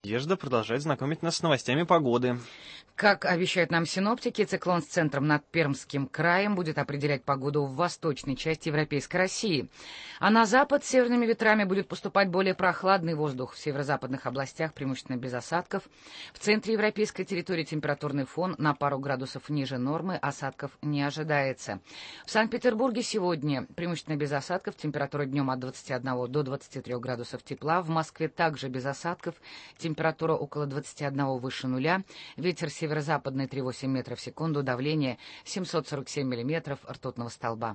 Надежда продолжает знакомить нас с новостями погоды. Как обещают нам синоптики, циклон с центром над Пермским краем будет определять погоду в восточной части Европейской России. А на запад северными ветрами будет поступать более прохладный воздух. В северо-западных областях преимущественно без осадков. В центре европейской территории температурный фон на пару градусов ниже нормы, осадков не ожидается. В Санкт-Петербурге сегодня преимущественно без осадков, температура днем от 21 до 23 градусов тепла. В Москве также без осадков, температура около 21 выше нуля. Ветер северо-западный 3,8 метров в секунду, давление 747 миллиметров ртутного столба.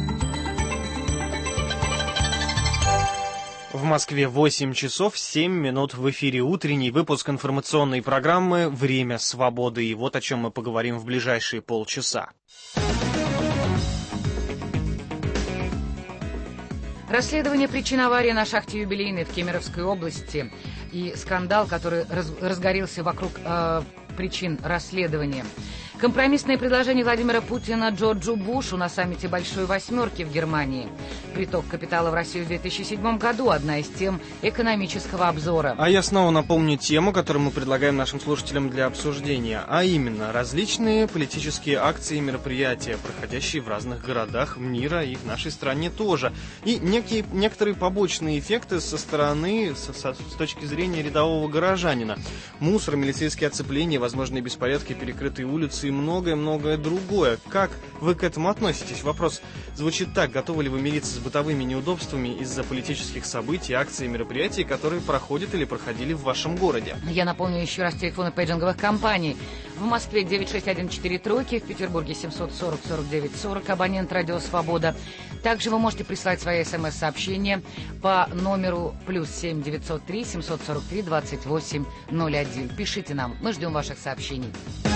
В Москве 8 часов 7 минут, в эфире утренний выпуск информационной программы «Время свободы». И вот о чем мы поговорим в ближайшие полчаса. Расследование причин аварии на шахте «Юбилейной» в Кемеровской области и скандал, который разгорелся вокруг причин расследования. Компромиссное предложение Владимира Путина Джорджу Бушу на саммите Большой Восьмерки в Германии. Приток капитала в Россию в 2007 году – одна из тем экономического обзора. А я снова напомню тему, которую мы предлагаем нашим слушателям для обсуждения, а именно различные политические акции и мероприятия, проходящие в разных городах мира и в нашей стране тоже. И некоторые побочные эффекты со стороны, с точки зрения рядового горожанина. Мусор, милицейские оцепления, возможные беспорядки, перекрытые улицы и многое-многое другое. Как вы к этому относитесь? Вопрос звучит так: готовы ли вы мириться с бытовыми неудобствами из-за политических событий, акций и мероприятий, которые проходят или проходили в вашем городе? Я напомню еще раз телефоны пейджинговых компаний. В Москве 96143, в Петербурге 740 49 40, абонент «Радио Свобода». Также вы можете прислать свои смс-сообщения по номеру +7 903 743 28 01. Пишите нам, мы ждем ваших сообщений.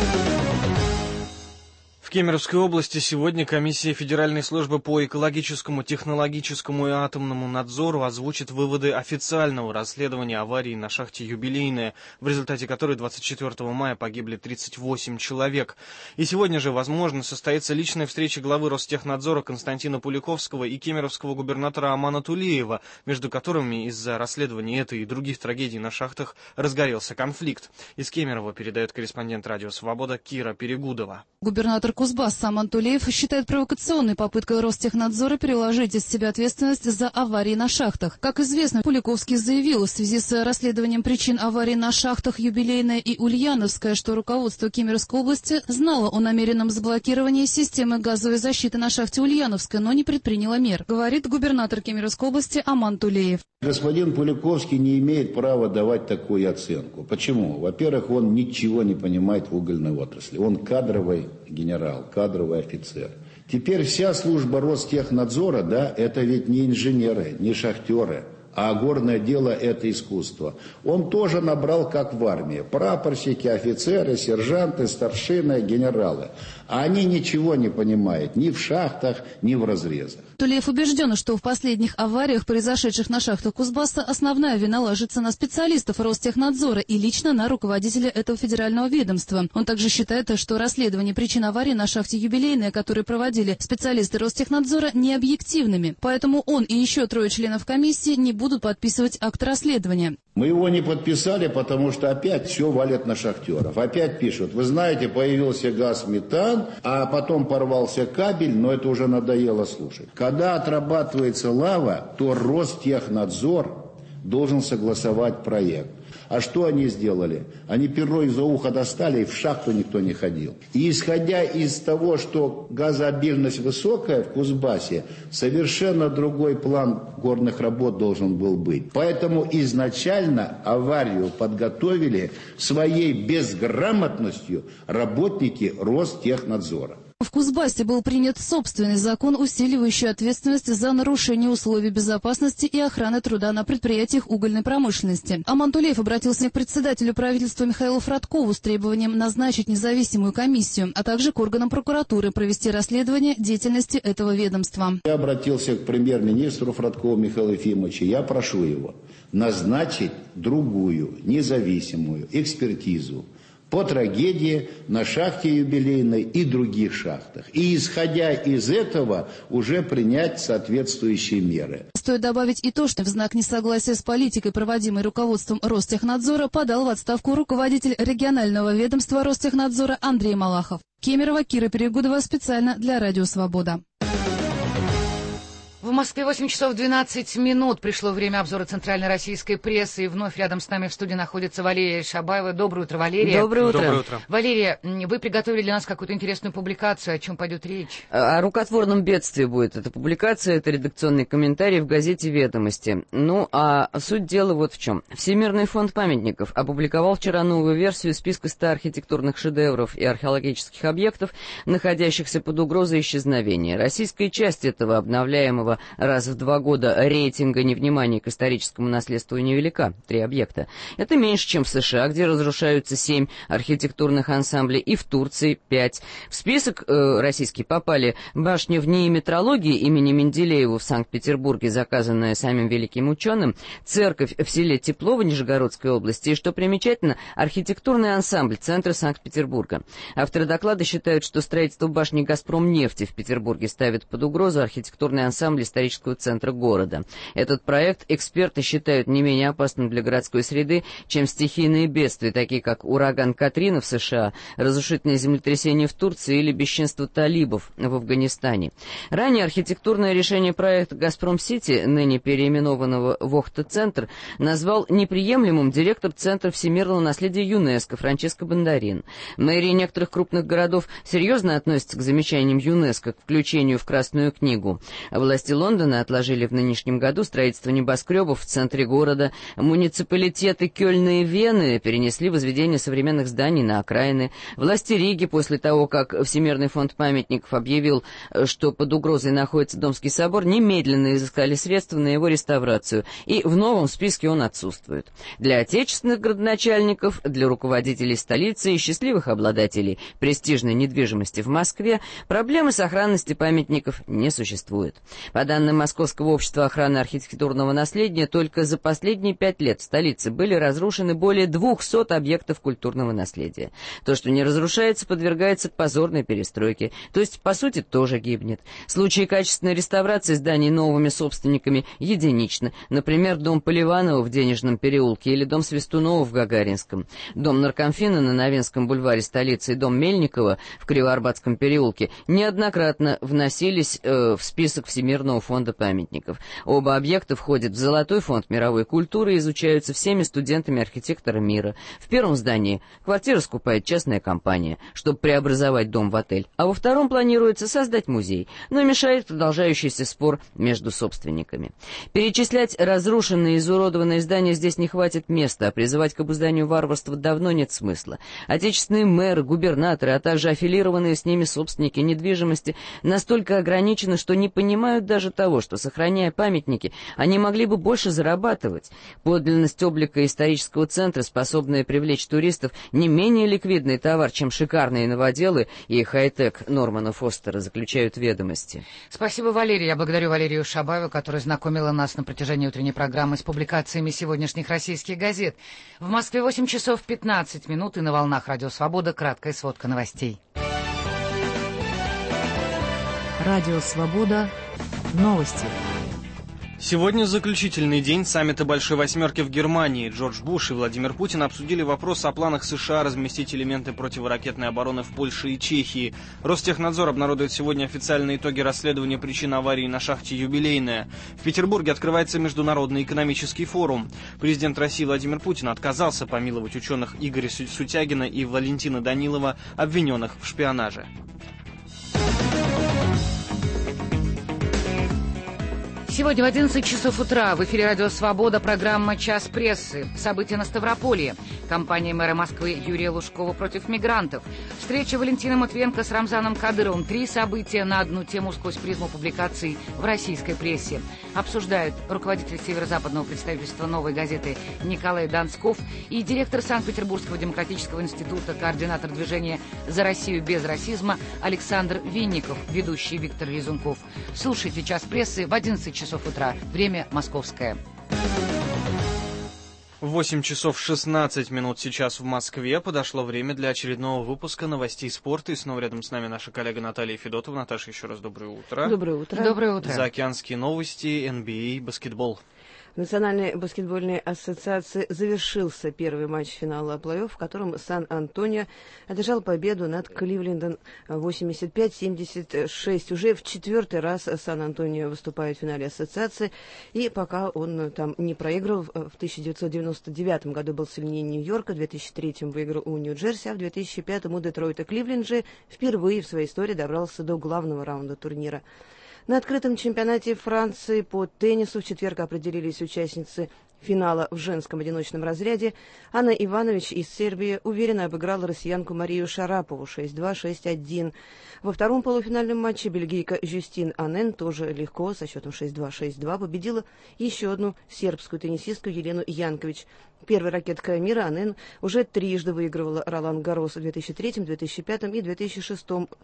В Кемеровской области сегодня комиссия Федеральной службы по экологическому, технологическому и атомному надзору озвучит выводы официального расследования аварии на шахте «Юбилейная», в результате которой 24 мая погибли 38 человек. И сегодня же, возможно, состоится личная встреча главы Ростехнадзора Константина Пуликовского и кемеровского губернатора Амана Тулеева, между которыми из-за расследования этой и других трагедий на шахтах разгорелся конфликт. Из Кемерово передает корреспондент «Радио Свобода» Кира Перегудова. Губернатор Кузбасса Аман Тулеев считает провокационной попыткой Ростехнадзора переложить из себя ответственность за аварии на шахтах. Как известно, Пуликовский заявил в связи с расследованием причин аварий на шахтах «Юбилейная» и «Ульяновская», что руководство Кемеровской области знало о намеренном заблокировании системы газовой защиты на шахте «Ульяновская», но не предприняло мер, говорит губернатор Кемеровской области Аман Тулеев. Господин Пуликовский не имеет права давать такую оценку. Почему? Во-первых, он ничего не понимает в угольной отрасли. Он кадровый генерал, кадровый офицер. Теперь вся служба Ростехнадзора, да, это ведь не инженеры, не шахтеры, а горное дело – это искусство. Он тоже набрал, как в армии, прапорщики, офицеры, сержанты, старшины, генералы. А они ничего не понимают ни в шахтах, ни в разрезах. Тулеев убежден, что в последних авариях, произошедших на шахтах Кузбасса, основная вина ложится на специалистов Ростехнадзора и лично на руководителя этого федерального ведомства. Он также считает, что расследование причин аварии на шахте «Юбилейная», которые проводили специалисты Ростехнадзора, не объективными. Поэтому он и еще 3 членов комиссии не будут подписывать акт расследования. Мы его не подписали, потому что опять все валят на шахтеров. Опять пишут: вы знаете, появился газ метан, а потом порвался кабель, но это уже надоело слушать. Когда отрабатывается лава, то Ростехнадзор должен согласовать проект. А что они сделали? Они перо из-за уха достали, и в шахту никто не ходил. И исходя из того, что газообильность высокая в Кузбассе, совершенно другой план горных работ должен был быть. Поэтому изначально аварию подготовили своей безграмотностью работники Ростехнадзора. В Кузбассе был принят собственный закон, усиливающий ответственность за нарушение условий безопасности и охраны труда на предприятиях угольной промышленности. Аман Тулеев обратился к председателю правительства Михаилу Фродкову с требованием назначить независимую комиссию, а также к органам прокуратуры провести расследование деятельности этого ведомства. Я обратился к премьер-министру Фродкову Михаилу Ефимовичу. Я прошу его назначить другую независимую экспертизу по трагедии на шахте юбилейной и других шахтах. И исходя из этого уже принять соответствующие меры. Стоит добавить и то, что в знак несогласия с политикой, проводимой руководством Ростехнадзора, подал в отставку руководитель регионального ведомства Ростехнадзора Андрей Малахов. Кемерово, Кира Перегудова, специально для Радио Свобода. В Москве 8 часов 12 минут. Пришло время обзора центральной российской прессы. И вновь рядом с нами в студии находится Валерия Шабаева. Доброе утро, Валерия. Доброе утро. Доброе утро. Валерия, вы приготовили для нас какую-то интересную публикацию. О чем пойдет речь? О рукотворном бедствии будет эта публикация. Это редакционный комментарий в газете «Ведомости». Ну, а суть дела вот в чем. Всемирный фонд памятников опубликовал вчера новую версию списка 100 архитектурных шедевров и археологических объектов, находящихся под угрозой исчезновения. Российская часть этого обновляемого раз в 2 года рейтинга невнимания к историческому наследству невелика, 3 объекта. Это меньше, чем в США, где разрушаются 7 архитектурных ансамблей, и в Турции 5. В список российский попали башня в НИИ метрологии имени Менделеева в Санкт-Петербурге, заказанная самим великим ученым, церковь в селе Теплово Нижегородской области и, что примечательно, архитектурный ансамбль центра Санкт-Петербурга. Авторы доклада считают, что строительство башни «Газпромнефти» в Петербурге ставит под угрозу архитектурный ансамбль исторического центра города. Этот проект эксперты считают не менее опасным для городской среды, чем стихийные бедствия, такие как ураган Катрина в США, разрушительное землетрясение в Турции или бесчинство талибов в Афганистане. Ранее архитектурное решение проекта «Газпром-Сити», ныне переименованного в «Охта-центр», назвал неприемлемым директор Центра всемирного наследия ЮНЕСКО Франческо Бондарин. Мэрии некоторых крупных городов серьезно относятся к замечаниям ЮНЕСКО к включению в Красную книгу. Власти Лондона отложили в нынешнем году строительство небоскребов в центре города. Муниципалитеты Кёльна и Вены перенесли возведение современных зданий на окраины. Власти Риги, после того, как Всемирный фонд памятников объявил, что под угрозой находится Домский собор, немедленно изыскали средства на его реставрацию, и в новом списке он отсутствует. Для отечественных градоначальников, для руководителей столицы и счастливых обладателей престижной недвижимости в Москве проблемы сохранности памятников не существует. По данным Московского общества охраны архитектурного наследия, только за последние 5 лет в столице были разрушены более 200 объектов культурного наследия. То, что не разрушается, подвергается позорной перестройке, то есть, по сути, тоже гибнет. Случаи качественной реставрации зданий новыми собственниками единичны. Например, дом Поливанова в Денежном переулке или дом Свистунова в Гагаринском. Дом Наркомфина на Новинском бульваре столицы и дом Мельникова в Кривоарбатском переулке неоднократно вносились в список Всемирного фонда памятников. Оба объекта входят в Золотой фонд мировой культуры и изучаются всеми студентами архитектора мира. В первом здании квартиры скупает частная компания, чтобы преобразовать дом в отель, а во втором планируется создать музей, но мешает продолжающийся спор между собственниками. Перечислять разрушенные и изуродованные здания здесь не хватит места, а призывать к обузданию варварства давно нет смысла. Отечественные мэры, губернаторы, а также аффилированные с ними собственники недвижимости настолько ограничены, что не понимают даже того, что, сохраняя памятники, они могли бы больше зарабатывать. Подлинность облика исторического центра, способная привлечь туристов, не менее ликвидный товар, чем шикарные новоделы и хай-тек Нормана Фостера, заключают «Ведомости». Спасибо, Валерия. Я благодарю Валерию Шабаеву, которая знакомила нас на протяжении утренней программы с публикациями сегодняшних российских газет. В Москве 8 часов 15 минут и на волнах Радио Свобода краткая сводка новостей. Радио Свобода. Новости. Сегодня заключительный день саммита Большой Восьмерки в Германии. Джордж Буш и Владимир Путин обсудили вопрос о планах США разместить элементы противоракетной обороны в Польше и Чехии. Ростехнадзор обнародует сегодня официальные итоги расследования причин аварии на шахте «Юбилейная». В Петербурге открывается Международный экономический форум. Президент России Владимир Путин отказался помиловать ученых Игоря Сутягина и Валентина Данилова, обвиненных в шпионаже. Сегодня в 11 часов утра в эфире «Радио Свобода» программа «Час прессы». События на Ставрополье. Кампания мэра Москвы Юрия Лужкова против мигрантов. Встреча Валентина Матвиенко с Рамзаном Кадыровым. 3 события на одну тему сквозь призму публикаций в российской прессе. Обсуждают руководитель северо-западного представительства «Новой газеты» Николай Донсков и директор Санкт-Петербургского демократического института, координатор движения «За Россию без расизма» Александр Винников, ведущий Виктор Резунков. Слушайте «Час прессы» в 11 часов утра. Время московское. 8 часов 16 минут сейчас в Москве. Подошло время для очередного выпуска новостей спорта. И снова рядом с нами наша коллега Наталья Федотова. Наташа, еще раз доброе утро. Доброе утро. Доброе утро. Заокеанские новости, NBA, баскетбол. В Национальной баскетбольной ассоциации завершился первый матч финала плей-офф, в котором Сан-Антонио одержал победу над Кливлендом 85-76. Уже в четвертый раз Сан-Антонио выступает в финале ассоциации, и пока он там не проиграл, в 1999 году был сильнее Нью-Йорка, в 2003 выиграл у Нью-Джерси, а в 2005 у Детройта. Кливленд же впервые в своей истории добрался до главного раунда турнира. На открытом чемпионате Франции по теннису в четверг определились участницы финала в женском одиночном разряде. Анна Иванович из Сербии уверенно обыграла россиянку Марию Шарапову 6-2, 6-1. Во втором полуфинальном матче бельгийка Жюстин Анен тоже легко со счетом 6-2, 6-2 победила еще одну сербскую теннисистку Елену Янкович. Первая ракетка мира Анен уже трижды выигрывала Ролан Гаррос в 2003, 2005 и 2006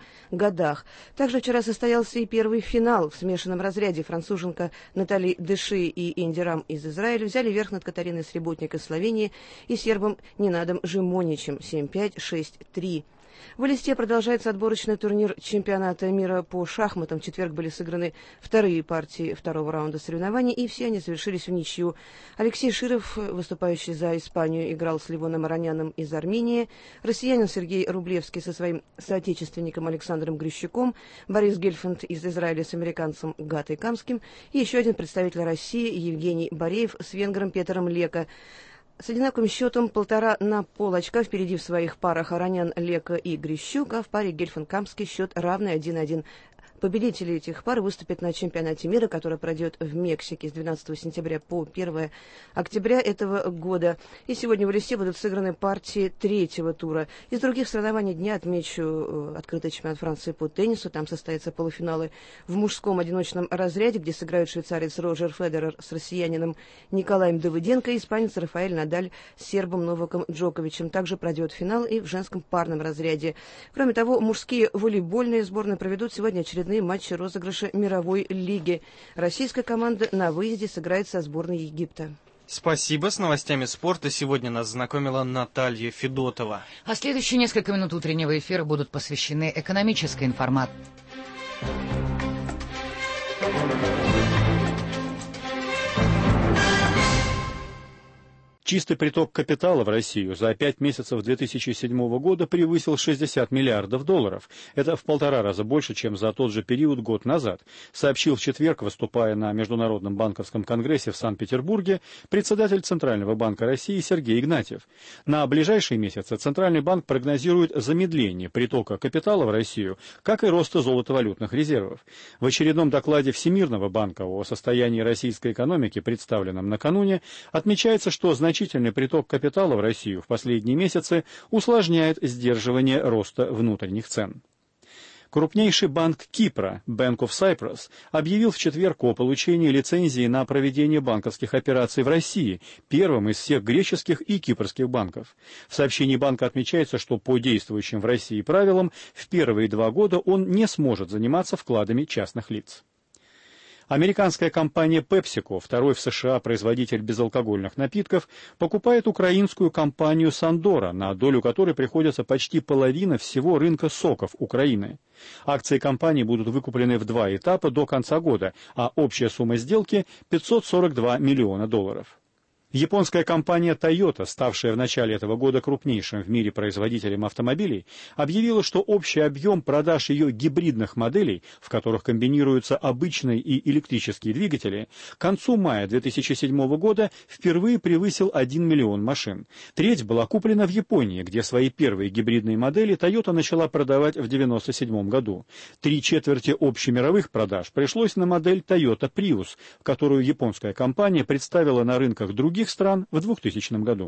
годах. Также вчера состоялся и первый финал в смешанном разряде. Француженка Натали Деши и Энди Рам из Израиля взяли верх над Катариной Среботник из Словении и сербом Ненадом Жимоничем 7-5, 6-3. В Элисте продолжается отборочный турнир чемпионата мира по шахматам. В четверг были сыграны вторые партии второго раунда соревнований, и все они завершились в ничью. Алексей Широв, выступающий за Испанию, играл с Ливоном Ароняном из Армении. Россиянин Сергей Рублевский со своим соотечественником Александром Грищуком. Борис Гельфанд из Израиля с американцем Гатой Камским. И еще один представитель России Евгений Бореев с венгром Петером Лека. С одинаковым счетом 1,5 на полочка впереди в своих парах Аронян, Лека и Грищук, а в паре Гельфанд-Камский счет равный 1-1. Победители этих пар выступят на чемпионате мира, который пройдет в Мексике с 12 сентября по 1 октября этого года. И сегодня в Элисте будут сыграны партии третьего тура. Из других соревнований дня отмечу открытый чемпионат Франции по теннису. Там состоятся полуфиналы в мужском одиночном разряде, где сыграют швейцарец Роджер Федерер с россиянином Николаем Давыденко и испанец Рафаэль Надаль с сербом Новаком Джоковичем. Также пройдет финал и в женском парном разряде. Кроме того, мужские волейбольные сборные проведут сегодня очередные матчи розыгрыша мировой лиги. Российская команда на выезде сыграет со сборной Египта. Спасибо. С новостями спорта сегодня нас знакомила Наталья Федотова. А следующие несколько минут утреннего эфира будут посвящены экономической информации. Чистый приток капитала в Россию за 5 месяцев 2007 года превысил 60 миллиардов долларов. Это в 1,5 раза больше, чем за тот же период год назад, сообщил в четверг, выступая на Международном банковском конгрессе в Санкт-Петербурге, председатель Центрального банка России Сергей Игнатьев. На ближайшие месяцы Центральный банк прогнозирует замедление притока капитала в Россию, как и роста золотовалютных резервов. В очередном докладе Всемирного банка о состоянии российской экономики, представленном накануне, отмечается, что значительный приток капитала в Россию в последние месяцы усложняет сдерживание роста внутренних цен. Крупнейший банк Кипра, Bank of Cyprus, объявил в четверг о получении лицензии на проведение банковских операций в России, первым из всех греческих и кипрских банков. В сообщении банка отмечается, что по действующим в России правилам в первые 2 года он не сможет заниматься вкладами частных лиц. Американская компания PepsiCo, второй в США производитель безалкогольных напитков, покупает украинскую компанию Сандора, на долю которой приходится почти половина всего рынка соков Украины. Акции компании будут выкуплены в 2 этапа до конца года, а общая сумма сделки – $542 миллиона. Японская компания Toyota, ставшая в начале этого года крупнейшим в мире производителем автомобилей, объявила, что общий объем продаж ее гибридных моделей, в которых комбинируются обычные и электрические двигатели, к концу мая 2007 года впервые превысил 1 миллион машин. Треть была куплена в Японии, где свои первые гибридные модели Toyota начала продавать в 1997 году. 3/4 общемировых продаж пришлось на модель Toyota Prius, которую японская компания представила на рынках других стран в 2000 году.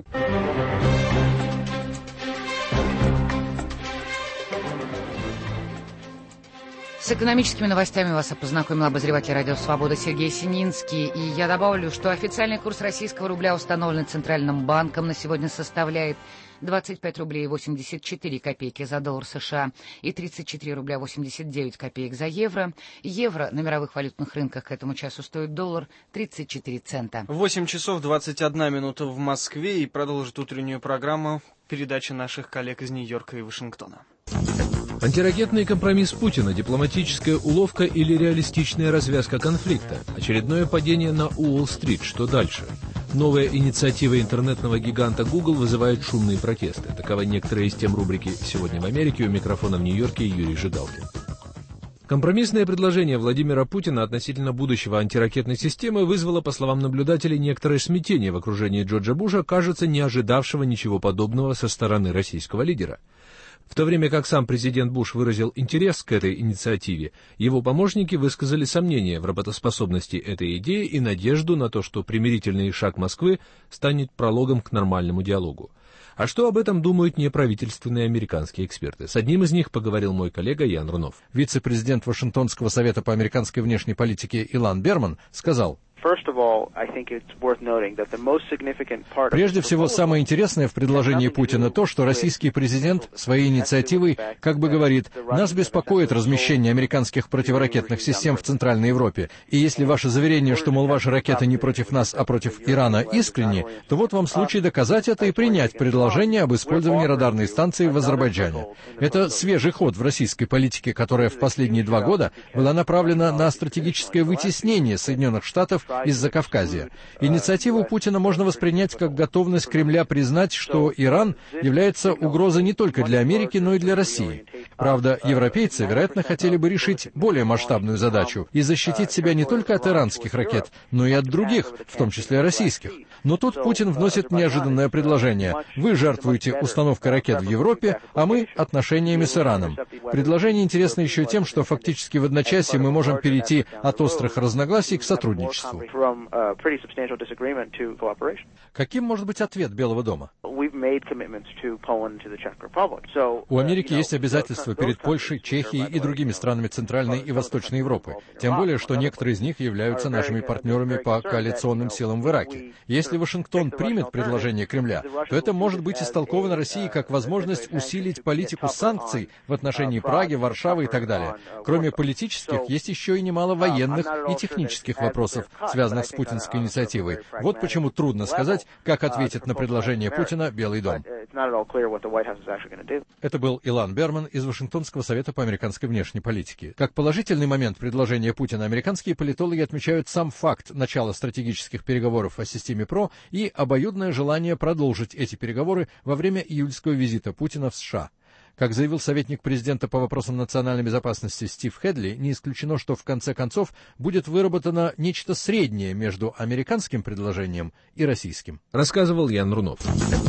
С экономическими новостями вас познакомил обозреватель «Радио Свобода» Сергей Сининский. И я добавлю, что официальный курс российского рубля, установленный Центральным банком, на сегодня составляет 25 рублей 84 копейки за доллар США и 34 рубля 89 копеек за евро. Евро на мировых валютных рынках к этому часу стоит доллар 34 цента. 8 часов 21 минута в Москве, и продолжит утреннюю программу передача наших коллег из Нью-Йорка и Вашингтона. Антиракетный компромисс Путина, дипломатическая уловка или реалистичная развязка конфликта? Очередное падение на Уолл-стрит. Что дальше? Новая инициатива интернетного гиганта Google вызывает шумные протесты. Таковы некоторые из тем рубрики «Сегодня в Америке». У микрофона в Нью-Йорке Юрий Жигалкин. Компромиссное предложение Владимира Путина относительно будущего антиракетной системы вызвало, по словам наблюдателей, некоторое смятение в окружении Джорджа Буша, кажется, не ожидавшего ничего подобного со стороны российского лидера. В то время как сам президент Буш выразил интерес к этой инициативе, его помощники высказали сомнения в работоспособности этой идеи и надежду на то, что примирительный шаг Москвы станет прологом к нормальному диалогу. А что об этом думают неправительственные американские эксперты? С одним из них поговорил мой коллега Ян Рунов. Вице-президент Вашингтонского совета по американской внешней политике Илан Берман сказал: прежде всего, самое интересное в предложении Путина то, что российский президент своей инициативой как бы говорит: нас беспокоит размещение американских противоракетных систем в Центральной Европе, и если ваше заверение, что, мол, ваши ракеты не против нас, а против Ирана, искренни, то вот вам случай доказать это и принять предложение об использовании радарной станции в Азербайджане. Это свежий ход в российской политике, которая в последние 2 года была направлена на стратегическое вытеснение Соединенных Штатов из Закавказья. Инициативу Путина можно воспринять как готовность Кремля признать, что Иран является угрозой не только для Америки, но и для России. Правда, европейцы, вероятно, хотели бы решить более масштабную задачу и защитить себя не только от иранских ракет, но и от других, в том числе российских. Но тут Путин вносит неожиданное предложение. Вы жертвуете установкой ракет в Европе, а мы — отношениями с Ираном. Предложение интересно еще тем, что фактически в одночасье мы можем перейти от острых разногласий к сотрудничеству. Каким может быть ответ Белого дома? У Америки есть обязательства перед Польшей, Чехией и другими странами Центральной и Восточной Европы. Тем более, что некоторые из них являются нашими партнерами по коалиционным силам в Ираке. Если Вашингтон примет предложение Кремля, то это может быть истолковано Россией как возможность усилить политику санкций в отношении Праги, Варшавы и так далее. Кроме политических, есть еще и немало военных и технических вопросов, связанных с путинской инициативой. Вот почему трудно сказать, как ответит на предложение Путина Белый дом. Это был Илан Берман из Вашингтонского совета по американской внешней политике. Как положительный момент предложения Путина американские политологи отмечают сам факт начала стратегических переговоров о системе ПРО и обоюдное желание продолжить эти переговоры во время июльского визита Путина в США. Как заявил советник президента по вопросам национальной безопасности Стив Хедли, не исключено, что в конце концов будет выработано нечто среднее между американским предложением и российским. Рассказывал Ян Рунов.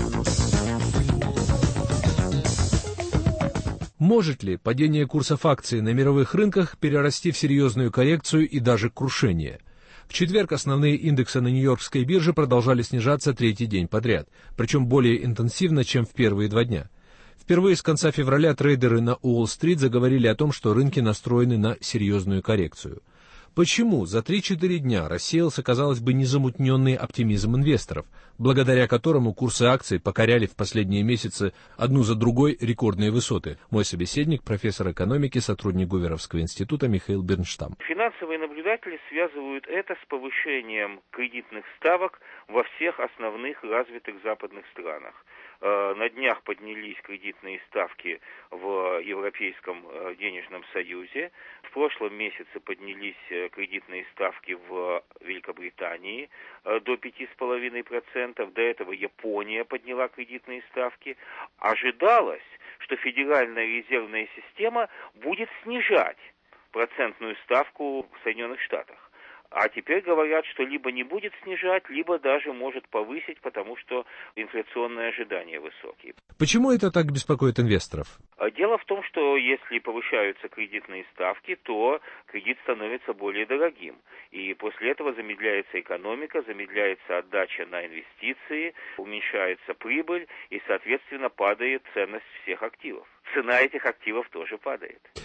Может ли падение курсов акций на мировых рынках перерасти в серьезную коррекцию и даже крушение? В четверг основные индексы на Нью-Йоркской бирже продолжали снижаться 3-й день подряд, причем более интенсивно, чем в первые 2 дня. Впервые с конца февраля трейдеры на Уолл-стрит заговорили о том, что рынки настроены на серьезную коррекцию. Почему за 3-4 дня рассеялся, казалось бы, незамутненный оптимизм инвесторов, благодаря которому курсы акций покоряли в последние месяцы одну за другой рекордные высоты? Мой собеседник, профессор экономики, сотрудник Гуверовского института Михаил Бернштам. Финансовые наблюдатели связывают это с повышением кредитных ставок во всех основных развитых западных странах. На днях поднялись кредитные ставки в Европейском денежном союзе. В прошлом месяце поднялись кредитные ставки в Великобритании до 5,5%. До этого Япония подняла кредитные ставки. Ожидалось, что Федеральная резервная система будет снижать процентную ставку в Соединенных Штатах. А теперь говорят, что либо не будет снижать, либо даже может повысить, потому что инфляционные ожидания высокие. Почему это так беспокоит инвесторов? Дело в том, что если повышаются кредитные ставки, то кредит становится более дорогим. И после этого замедляется экономика, замедляется отдача на инвестиции, уменьшается прибыль и, соответственно, падает ценность всех активов. Цена этих активов тоже падает.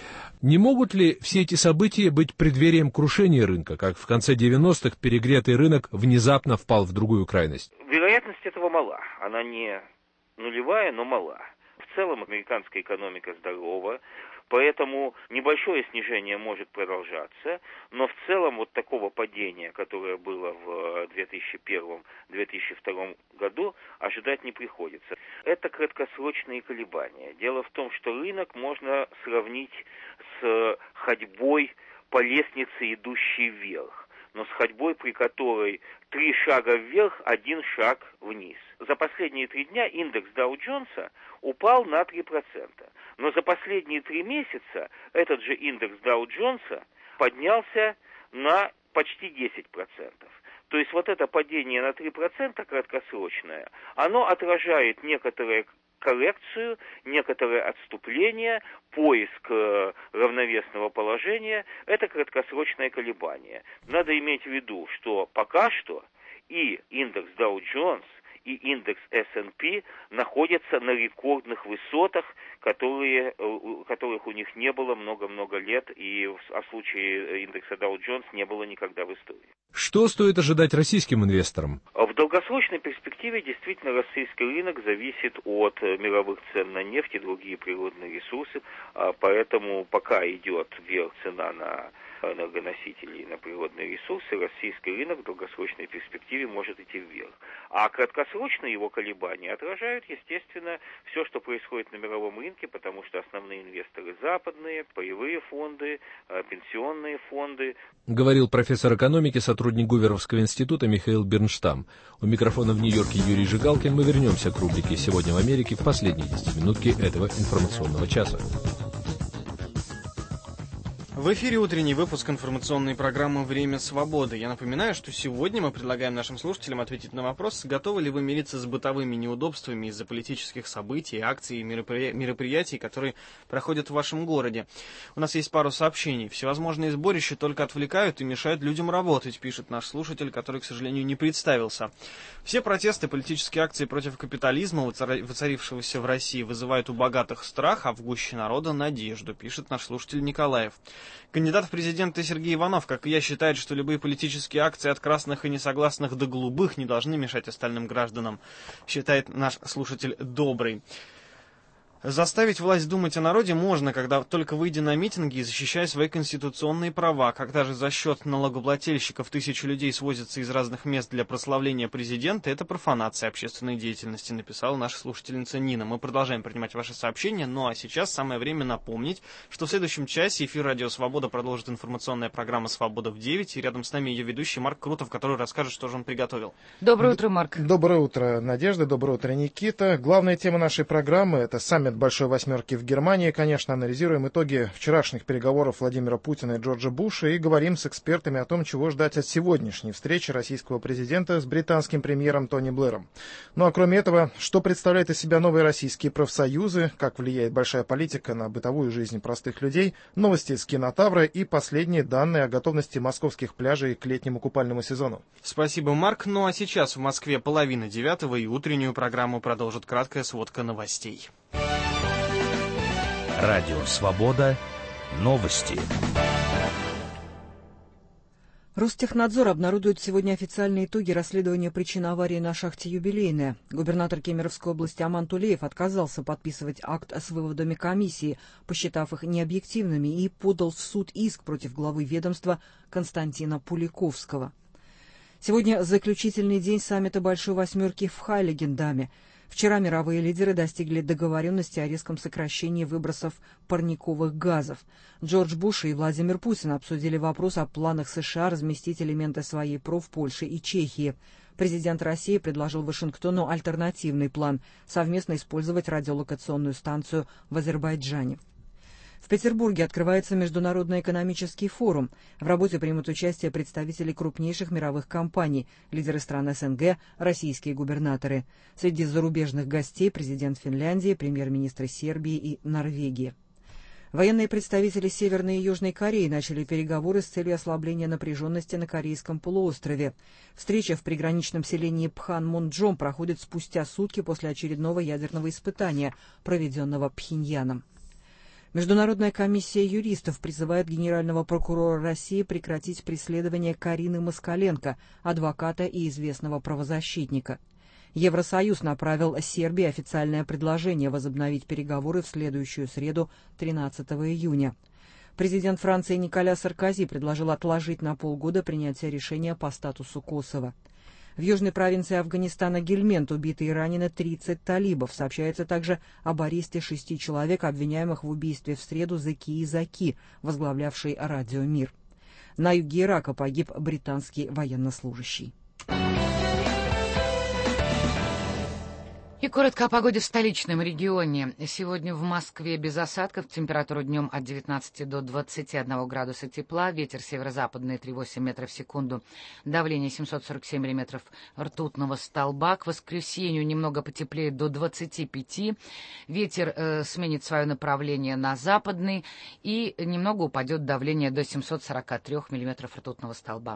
Не могут ли все эти события быть преддверием крушения рынка, как в конце 90-х перегретый рынок внезапно впал в другую крайность? Вероятность этого мала. Она не нулевая, но мала. В целом американская экономика здорова, поэтому небольшое снижение может продолжаться, но в целом вот такого падения, которое было в 2001-2002 году, ожидать не приходится. Это краткосрочные колебания. Дело в том, что рынок можно сравнить с ходьбой по лестнице, идущей вверх, но с ходьбой, при которой 3 шага вверх, 1 шаг вниз. За последние 3 дня индекс Дау-Джонса упал на 3%. Но за последние 3 месяца этот же индекс Дау-Джонса поднялся на почти 10%. То есть вот это падение на 3% краткосрочное, оно отражает некоторое коррекцию, некоторое отступление, поиск равновесного положения, это краткосрочное колебание. Надо иметь в виду, что пока что и индекс Dow Jones, и индекс S&P находятся на рекордных высотах, которых у них не было много-много лет, и в случае индекса Dow Jones не было никогда в истории. Что стоит ожидать российским инвесторам? В долгосрочной перспективе действительно российский рынок зависит от мировых цен на нефть и другие природные ресурсы, поэтому пока идет вверх цена на энергоносители и на природные ресурсы, российский рынок в долгосрочной перспективе может идти вверх. А краткосрочные его колебания отражают, естественно, все, что происходит на мировом рынке, потому что основные инвесторы западные, паевые фонды, пенсионные фонды. Говорил профессор экономики, сотрудник Гуверовского института Михаил Бернштам. У микрофона в Нью-Йорке Юрий Жигалкин. Мы вернемся к рубрике «Сегодня в Америке» в последние 10 минутки этого информационного часа. В эфире утренний выпуск информационной программы «Время свободы». Я напоминаю, что сегодня мы предлагаем нашим слушателям ответить на вопрос, готовы ли вы мириться с бытовыми неудобствами из-за политических событий, акций и мероприятий, которые проходят в вашем городе. У нас есть пару сообщений. Всевозможные сборища только отвлекают и мешают людям работать, пишет наш слушатель, который, к сожалению, не представился. Все протесты, политические акции против капитализма, воцарившегося в России, вызывают у богатых страх, а в гуще народа надежду, пишет наш слушатель Николаев. Кандидат в президенты Сергей Иванов, как и я, считает, что любые политические акции от красных и несогласных до голубых не должны мешать остальным гражданам, считает наш слушатель Добрый. Заставить власть думать о народе можно, когда только выйдя на митинги и защищая свои конституционные права. Когда же за счет налогоплательщиков тысячи людей свозятся из разных мест для прославления президента, это профанация общественной деятельности, написала наша слушательница Нина. Мы продолжаем принимать ваши сообщения, ну а сейчас самое время напомнить, что в следующем часе эфир «Радио Свобода» продолжит информационная программа «Свобода в 9», и рядом с нами ее ведущий Марк Крутов, который расскажет, что же он приготовил. Доброе утро, Марк. Доброе утро, Надежда, доброе утро, Никита. Главная тема нашей программы – это саммит Большой Восьмерки в Германии. Конечно, анализируем итоги вчерашних переговоров Владимира Путина и Джорджа Буша и говорим с экспертами о том, чего ждать от сегодняшней встречи российского президента с британским премьером Тони Блэром. Ну а кроме этого, что представляют из себя новые российские профсоюзы, как влияет большая политика на бытовую жизнь простых людей, новости с Кинотавра и последние данные о готовности московских пляжей к летнему купальному сезону. Спасибо, Марк. Ну а сейчас в Москве 8:30, и утреннюю программу продолжит краткая сводка новостей. Радио «Свобода». Новости. Ростехнадзор обнародует сегодня официальные итоги расследования причин аварии на шахте «Юбилейная». Губернатор Кемеровской области Аман Тулеев отказался подписывать акт с выводами комиссии, посчитав их необъективными, и подал в суд иск против главы ведомства Константина Пуликовского. Сегодня заключительный день саммита Большой Восьмерки в Хайлигендаме. Вчера мировые лидеры достигли договоренности о резком сокращении выбросов парниковых газов. Джордж Буш и Владимир Путин обсудили вопрос о планах США разместить элементы своей ПРО в Польше и Чехии. Президент России предложил Вашингтону альтернативный план – совместно использовать радиолокационную станцию в Азербайджане. В Петербурге открывается Международный экономический форум. В работе примут участие представители крупнейших мировых компаний, лидеры стран СНГ, российские губернаторы. Среди зарубежных гостей президент Финляндии, премьер-министры Сербии и Норвегии. Военные представители Северной и Южной Кореи начали переговоры с целью ослабления напряженности на Корейском полуострове. Встреча в приграничном селении Пханмунджом проходит спустя сутки после очередного ядерного испытания, проведенного Пхеньяном. Международная комиссия юристов призывает генерального прокурора России прекратить преследование Карины Москаленко, адвоката и известного правозащитника. Евросоюз направил Сербии официальное предложение возобновить переговоры в следующую среду, 13 июня. Президент Франции Николя Саркози предложил отложить на полгода принятие решения по статусу Косово. В южной провинции Афганистана Гельмент убиты и ранены 30 талибов. Сообщается также об аресте 6 человек, обвиняемых в убийстве в среду Закии Заки, возглавлявшей Радио Мир. На юге Ирака погиб британский военнослужащий. И коротко о погоде в столичном регионе. Сегодня в Москве без осадков, температура днем от 19 до 21 градуса тепла, ветер северо-западный 3,8 метров в секунду, давление 747 миллиметров ртутного столба. К воскресенью немного потеплеет до 25, ветер сменит свое направление на западный и немного упадет давление до 743 миллиметров ртутного столба.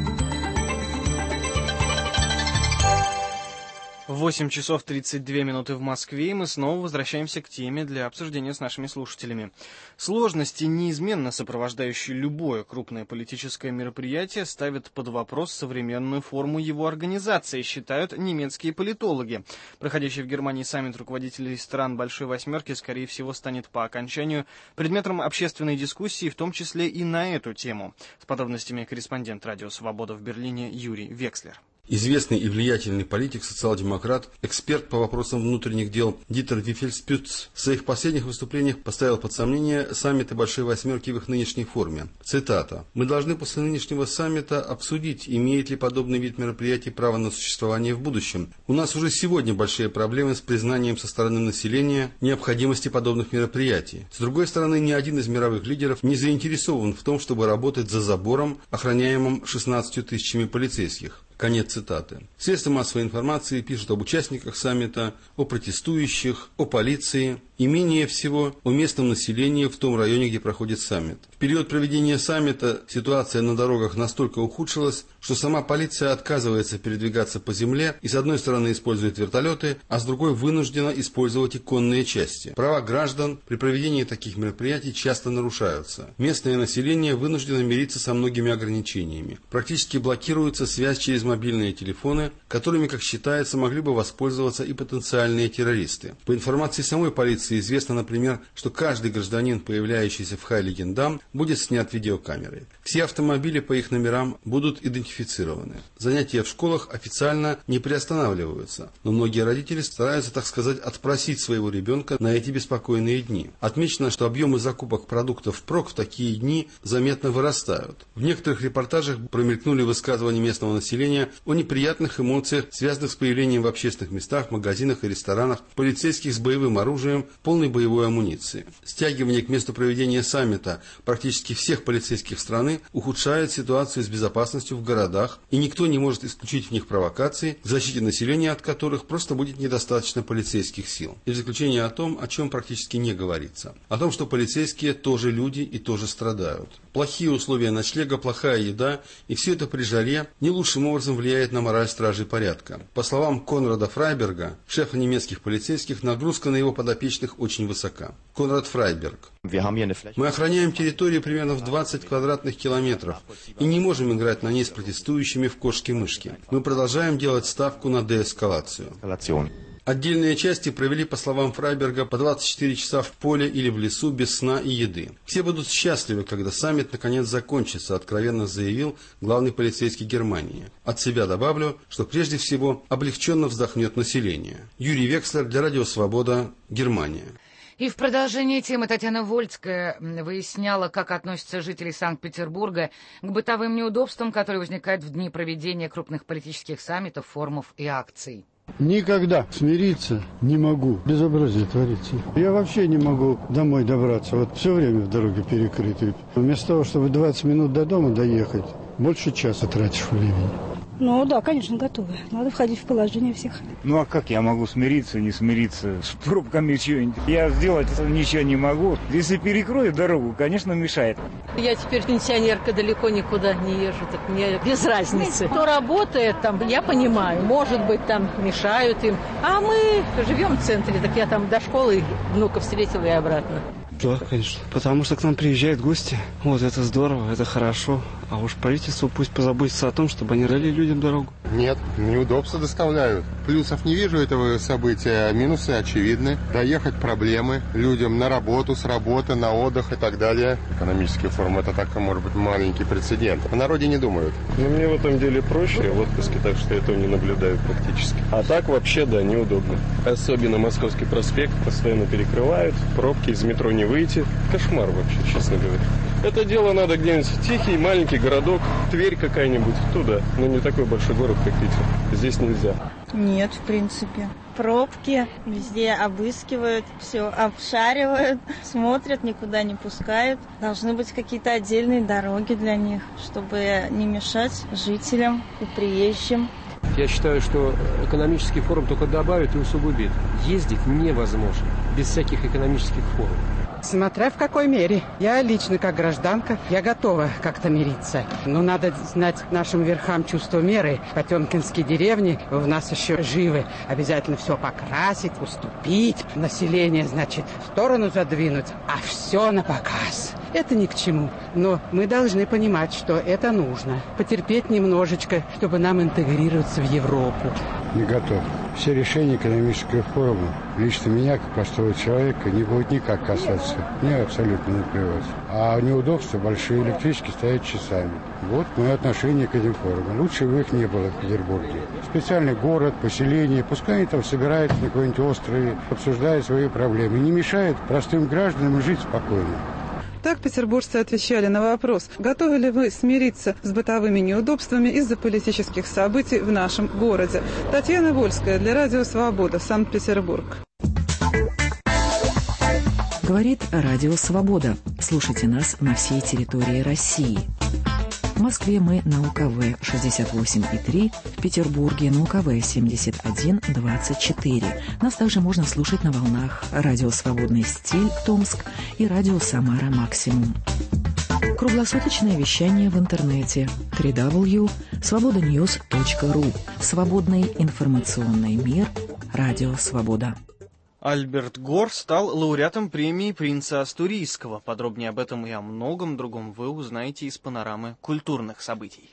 8 часов 32 минуты в Москве, и мы снова возвращаемся к теме для обсуждения с нашими слушателями. Сложности, неизменно сопровождающие любое крупное политическое мероприятие, ставят под вопрос современную форму его организации, считают немецкие политологи. Проходящий в Германии саммит руководителей стран Большой Восьмерки, скорее всего, станет по окончанию предметом общественной дискуссии, в том числе и на эту тему. С подробностями корреспондент «Радио Свобода» в Берлине Юрий Векслер. Известный и влиятельный политик, социал-демократ, эксперт по вопросам внутренних дел Дитер Вифельспюц в своих последних выступлениях поставил под сомнение саммиты Большой Восьмерки в их нынешней форме. Цитата. «Мы должны после нынешнего саммита обсудить, имеет ли подобный вид мероприятий право на существование в будущем. У нас уже сегодня большие проблемы с признанием со стороны населения необходимости подобных мероприятий. С другой стороны, ни один из мировых лидеров не заинтересован в том, чтобы работать за забором, охраняемым 16 тысячами полицейских». Конец цитаты. Средства массовой информации пишут об участниках саммита, о протестующих, о полиции и, менее всего, о местном населении в том районе, где проходит саммит. В период проведения саммита ситуация на дорогах настолько ухудшилась, что сама полиция отказывается передвигаться по земле и, с одной стороны, использует вертолеты, а с другой вынуждена использовать и конные части. Права граждан при проведении таких мероприятий часто нарушаются. Местное население вынуждено мириться со многими ограничениями. Практически блокируется связь через мобильные телефоны, которыми, как считается, могли бы воспользоваться и потенциальные террористы. По информации самой полиции известно, например, что каждый гражданин, появляющийся в Хайлигендам, будет снят видеокамерой. Все автомобили по их номерам будут идентифицированы. Занятия в школах официально не приостанавливаются, но многие родители стараются, так сказать, отпросить своего ребенка на эти беспокойные дни. Отмечено, что объемы закупок продуктов впрок в такие дни заметно вырастают. В некоторых репортажах промелькнули высказывания местного населения о неприятных эмоциях, связанных с появлением в общественных местах, магазинах и ресторанах полицейских с боевым оружием, полной боевой амуниции. Стягивание к месту проведения саммита практически всех полицейских страны ухудшает ситуацию с безопасностью в городах, и никто не может исключить в них провокации, к защите населения от которых просто будет недостаточно полицейских сил. И в заключение о том, о чем практически не говорится. О том, что полицейские тоже люди и тоже страдают. Плохие условия ночлега, плохая еда, и все это при жаре не лучшим образом влияет на мораль стражей порядка. По словам Конрада Фрайберга, шефа немецких полицейских, нагрузка на его подопечных очень высока. Конрад Фрайберг. Мы охраняем территорию примерно в 20 квадратных километров и не можем играть на ней с протестующими в кошки-мышки. Мы продолжаем делать ставку на деэскалацию. Отдельные части провели, по словам Фрайберга, по 24 часа в поле или в лесу без сна и еды. Все будут счастливы, когда саммит наконец закончится, откровенно заявил главный полицейский Германии. От себя добавлю, что прежде всего облегченно вздохнет население. Юрий Векслер для Радио Свобода, Германия. И в продолжение темы Татьяна Вольская выясняла, как относятся жители Санкт-Петербурга к бытовым неудобствам, которые возникают в дни проведения крупных политических саммитов, форумов и акций. Никогда смириться не могу. Безобразие творится. Я вообще не могу домой добраться. Вот все время в дороге перекрыты. Вместо того, чтобы 20 минут до дома доехать, больше часа тратишь времени. Ну да, конечно, готовы. Надо входить в положение всех. Ну а как я могу смириться, не смириться с пробками чего-нибудь? Я сделать ничего не могу. Если перекроют дорогу, конечно, мешает. Я теперь пенсионерка, далеко никуда не езжу, так мне без разницы. Кто работает там, я понимаю, может быть, там мешают им. А мы живем в центре, так я там до школы внуков встретила и обратно. Да, конечно. Потому что к нам приезжают гости. Вот это здорово, это хорошо. А уж правительство пусть позаботится о том, чтобы они рыли людям дорогу. Нет, неудобства доставляют. Плюсов не вижу этого события, минусы очевидны. Доехать проблемы людям на работу, с работы, на отдых и так далее. Экономический форум — это так, может быть, маленький прецедент. О народе не думают. Но мне в этом деле проще в отпуске, так что этого не наблюдаю практически. А так вообще, да, неудобно. Особенно Московский проспект постоянно перекрывают, пробки, из метро не выйти. Кошмар вообще, честно говоря. Это дело надо где-нибудь тихий, маленький городок, Тверь какая-нибудь, туда. Но не такой большой город, как Питер. Здесь нельзя. Нет, в принципе. Пробки, везде обыскивают, все обшаривают, смотрят, никуда не пускают. Должны быть какие-то отдельные дороги для них, чтобы не мешать жителям и приезжим. Я считаю, что экономический форум только добавит и усугубит. Ездить невозможно без всяких экономических форумов. Смотря в какой мере. Я лично, как гражданка, я готова как-то мириться. Но надо знать нашим верхам чувство меры. Потемкинские деревни у нас еще живы. Обязательно все покрасить, уступить. Население, значит, в сторону задвинуть, а все на показ. Это ни к чему. Но мы должны понимать, что это нужно. Потерпеть немножечко, чтобы нам интегрироваться в Европу. Не готов. Все решения экономического форума лично меня, как простого человека, не будет никак касаться. Мне абсолютно наплевать. А неудобства большие, электрички стоят часами. Вот мое отношение к этим форумам. Лучше бы их не было в Петербурге. Специальный город, поселение, пускай они там собираются на какой-нибудь остров, обсуждают свои проблемы. Не мешает простым гражданам жить спокойно. Так петербуржцы отвечали на вопрос, готовы ли вы смириться с бытовыми неудобствами из-за политических событий в нашем городе. Татьяна Вольская для Радио Свобода, Санкт-Петербург. Говорит Радио Свобода. Слушайте нас на всей территории России. В Москве мы на УКВ 68,3, в Петербурге на УКВ 71,24. Нас также можно слушать на волнах Радио Свободный стиль Томск и Радио Самара Максимум. Круглосуточное вещание в интернете www.svobodanews.ru. Свободный информационный мир. Радио Свобода. Альберт Гор стал лауреатом премии принца Астурийского. Подробнее об этом и о многом другом вы узнаете из панорамы культурных событий.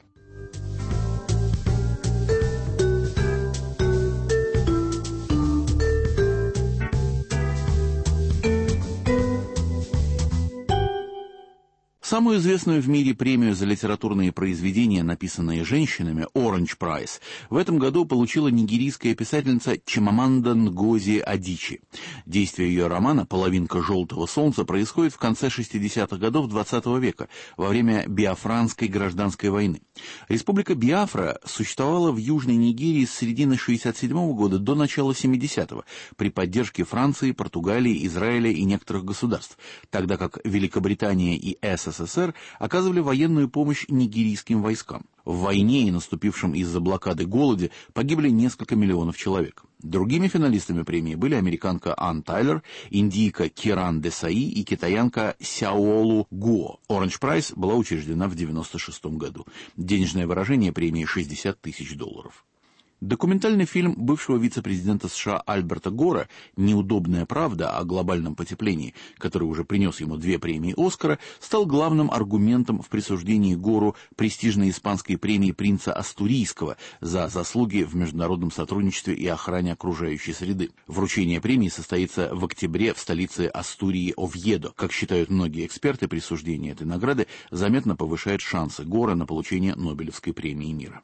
Самую известную в мире премию за литературные произведения, написанные женщинами, Orange Prize, в этом году получила нигерийская писательница Чимаманда Нгози Адичи. Действие ее романа «Половинка желтого солнца» происходит в конце 60-х годов XX века, во время Биафранской гражданской войны. Республика Биафра существовала в Южной Нигерии с середины 67-го года до начала 70-го при поддержке Франции, Португалии, Израиля и некоторых государств, тогда как Великобритания и СССР оказывали военную помощь нигерийским войскам. В войне и наступившем из-за блокады голоде погибли несколько миллионов человек. Другими финалистами премии были американка Ан Тайлер, индийка Киран Десаи и китаянка Сяолу Гуо. Orange Prize была учреждена в 1996 году. Денежное выражение премии $60 тысяч. Документальный фильм бывшего вице-президента США Альберта Гора «Неудобная правда» о глобальном потеплении, который уже принес ему 2 премии «Оскара», стал главным аргументом в присуждении Гору престижной испанской премии принца Астурийского за заслуги в международном сотрудничестве и охране окружающей среды. Вручение премии состоится в октябре в столице Астурии Овьедо. Как считают многие эксперты, присуждение этой награды заметно повышает шансы Гора на получение Нобелевской премии мира.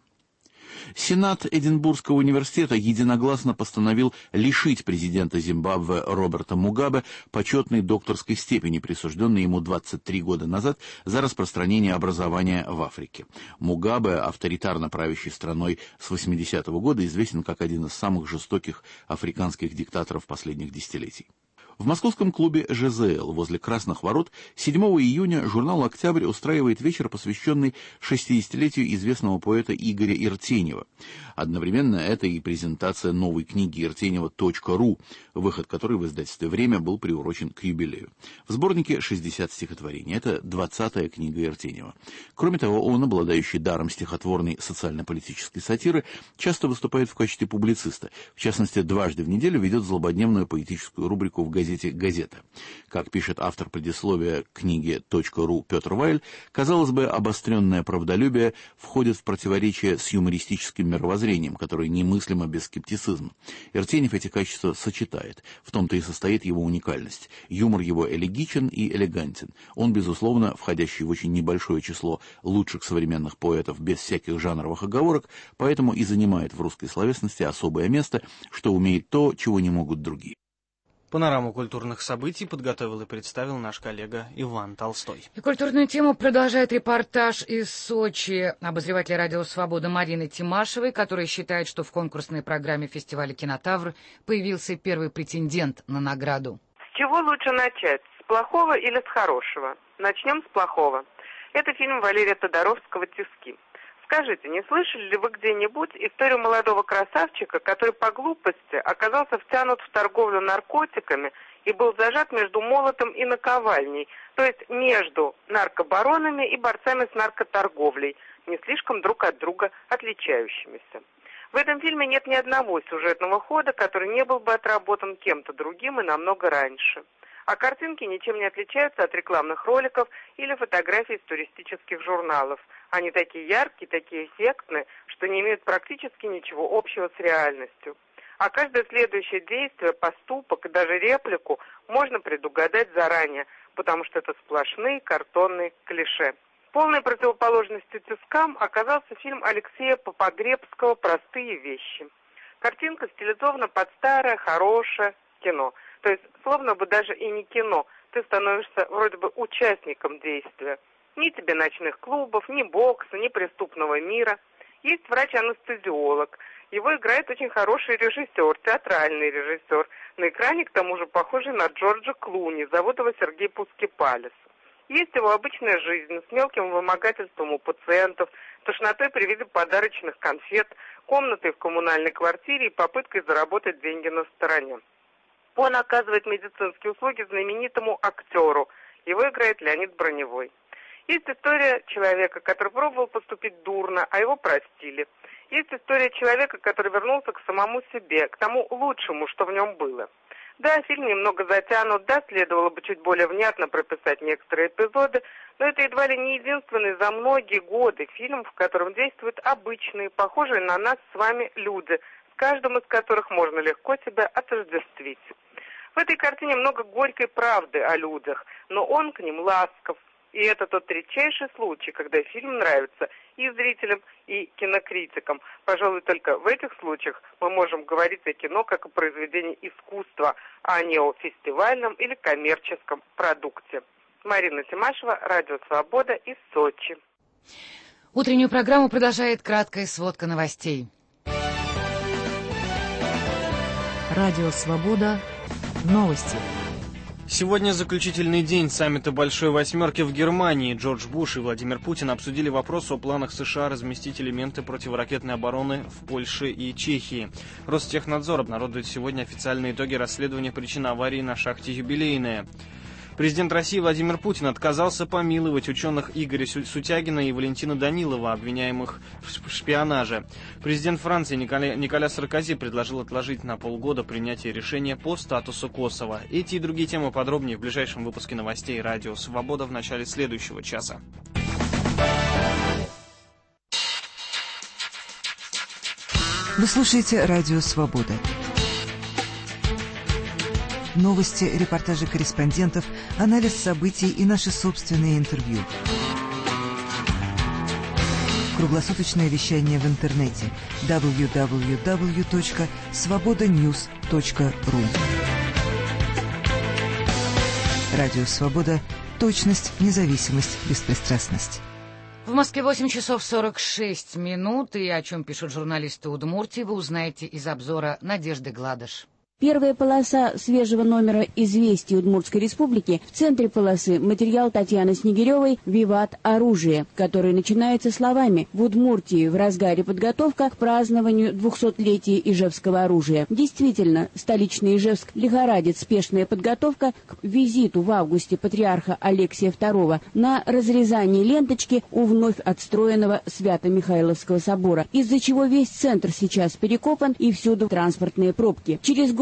Сенат Эдинбургского университета единогласно постановил лишить президента Зимбабве Роберта Мугабе почетной докторской степени, присужденной ему 23 года назад за распространение образования в Африке. Мугабе, авторитарно правящий страной с 80-го года, известен как один из самых жестоких африканских диктаторов последних десятилетий. В московском клубе ЖЗЛ возле Красных ворот 7 июня журнал «Октябрь» устраивает вечер, посвященный 60-летию известного поэта Игоря Иртенева. Одновременно это и презентация новой книги Иртенева .ру, выход которой в издательстве «Время» был приурочен к юбилею. В сборнике 60 стихотворений. Это 20-я книга Иртенева. Кроме того, он, обладающий даром стихотворной социально-политической сатиры, часто выступает в качестве публициста. В частности, дважды в неделю ведет злободневную поэтическую рубрику в газете газете «Газета». Как пишет автор предисловия книги .ру Петр Вайль, казалось бы, обостренное правдолюбие входит в противоречие с юмористическим мировоззрением, которое немыслимо без скептицизма. Иртенев эти качества сочетает. В том-то и состоит его уникальность. Юмор его элегичен и элегантен. Он, безусловно, входящий в очень небольшое число лучших современных поэтов без всяких жанровых оговорок, поэтому и занимает в русской словесности особое место, что умеет то, чего не могут другие. Панораму культурных событий подготовил и представил наш коллега Иван Толстой. И культурную тему продолжает репортаж из Сочи обозревателя радио «Свобода» Марины Тимашевой, которая считает, что в конкурсной программе фестиваля «Кинотавр» появился первый претендент на награду. С чего лучше начать? С плохого или с хорошего? Начнем с плохого. Это фильм Валерия Тодоровского «Тиски». Скажите, не слышали ли вы где-нибудь историю молодого красавчика, который по глупости оказался втянут в торговлю наркотиками и был зажат между молотом и наковальней, то есть между наркобаронами и борцами с наркоторговлей, не слишком друг от друга отличающимися? В этом фильме нет ни одного сюжетного хода, который не был бы отработан кем-то другим и намного раньше. А картинки ничем не отличаются от рекламных роликов или фотографий из туристических журналов. Они такие яркие, такие эффектные, что не имеют практически ничего общего с реальностью. А каждое следующее действие, поступок и даже реплику можно предугадать заранее, потому что это сплошные картонные клише. Полной противоположностью «Тискам» оказался фильм Алексея Попогребского «Простые вещи». Картинка стилизована под старое, хорошее кино. То есть, словно бы даже и не кино, ты становишься вроде бы участником действия. Ни тебе ночных клубов, ни бокса, ни преступного мира. Есть врач-анестезиолог. Его играет очень хороший режиссер, театральный режиссер. На экране, к тому же, похожий на Джорджа Клуни. Зовут его Сергей Пускипалис. Есть его обычная жизнь с мелким вымогательством у пациентов, тошнотой при виде подарочных конфет, комнатой в коммунальной квартире и попыткой заработать деньги на стороне. Он оказывает медицинские услуги знаменитому актеру. Его играет Леонид Броневой. Есть история человека, который пробовал поступить дурно, а его простили. Есть история человека, который вернулся к самому себе, к тому лучшему, что в нем было. Да, фильм немного затянут, да, следовало бы чуть более внятно прописать некоторые эпизоды, но это едва ли не единственный за многие годы фильм, в котором действуют обычные, похожие на нас с вами люди, с каждым из которых можно легко себя отождествить. В этой картине много горькой правды о людях, но он к ним ласков. И это тот редчайший случай, когда фильм нравится и зрителям, и кинокритикам. Пожалуй, только в этих случаях мы можем говорить о кино как о произведении искусства, а не о фестивальном или коммерческом продукте. Марина Тимашева, Радио «Свобода» из Сочи. Утреннюю программу продолжает краткая сводка новостей. Радио «Свобода». Новости. Сегодня заключительный день саммита Большой Восьмерки в Германии. Джордж Буш и Владимир Путин обсудили вопрос о планах США разместить элементы противоракетной обороны в Польше и Чехии. Ростехнадзор обнародует сегодня официальные итоги расследования причин аварии на шахте «Юбилейная». Президент России Владимир Путин отказался помиловать ученых Игоря Сутягина и Валентина Данилова, обвиняемых в шпионаже. Президент Франции Николя Саркози предложил отложить на полгода принятие решения по статусу Косово. Эти и другие темы подробнее в ближайшем выпуске новостей «Радио Свобода» в начале следующего часа. Вы слушаете «Радио Свобода». Новости, репортажи корреспондентов, анализ событий и наши собственные интервью. Круглосуточное вещание в интернете www.svobodanews.ru. Радио «Свобода». Точность, независимость, беспристрастность. В Москве 8 часов 46 минут, и о чем пишут журналисты Удмуртии, вы узнаете из обзора Надежды Гладыш. Первая полоса свежего номера «Известий Удмуртской республики». В центре полосы материал Татьяны Снегиревой «Виват. Оружие», который начинается словами: «В Удмуртии в разгаре подготовка к празднованию 200-летия Ижевского оружия». Действительно, столичный Ижевск лихорадит спешная подготовка к визиту в августе патриарха Алексия II на разрезание ленточки у вновь отстроенного Свято-Михайловского собора, из-за чего весь центр сейчас перекопан и всюду транспортные пробки. Через год